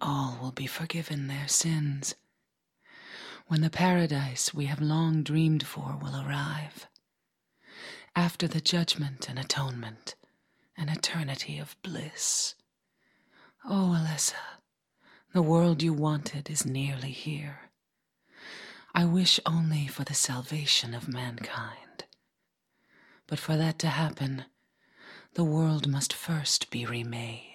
all will be forgiven their sins, when the paradise we have long dreamed for will arrive, after the judgment and atonement, an eternity of bliss. Oh, Alessa, the world you wanted is nearly here. I wish only for the salvation of mankind. But for that to happen, the world must first be remade.